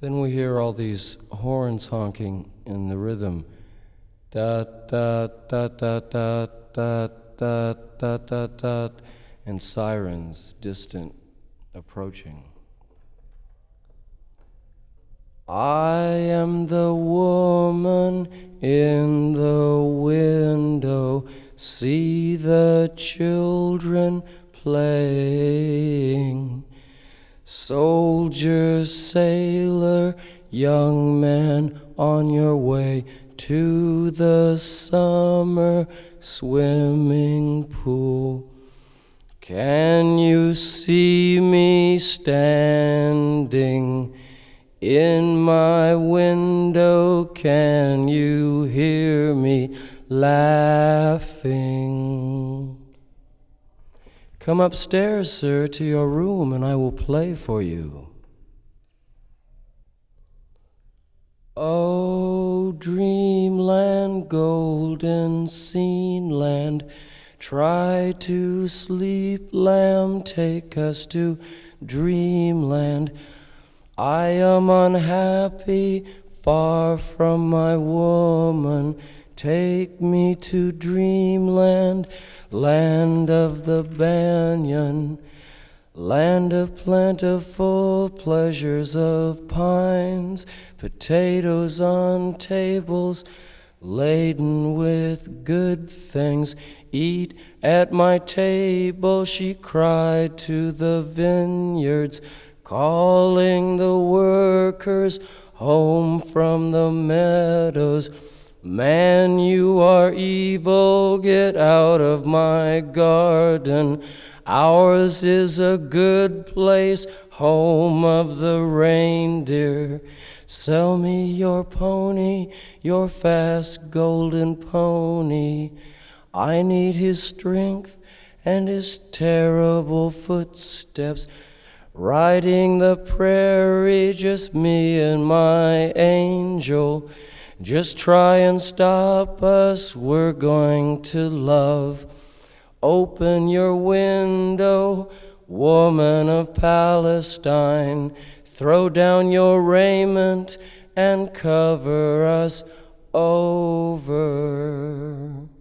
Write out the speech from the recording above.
Then we hear all these horns honking in the rhythm. Da da da da da da da da da da, and sirens distant approaching. I am the woman in the window, see the children playing. Soldier, sailor, young man, on your way to the summer swimming pool. Can you see me standing in my window? Can you hear me laughing? Come upstairs, sir, to your room, and I will play for you. Oh, dreamland, golden scene land, try to sleep, lamb, take us to dreamland. I am unhappy, far from my woman. Take me to dreamland, land of the banyan, land of plentiful pleasures of pines, potatoes on tables, laden with good things. Eat at my table, she cried to the vineyards, calling the workers home from the meadows. Man, you are evil, get out of my garden. Ours is a good place, home of the reindeer. Sell me your pony, your fast golden pony. I need his strength and his terrible footsteps. Riding the prairie, just me and my angel. Just try and stop us, we're going to love. Open your window, woman of Palestine. Throw down your raiment and cover us over.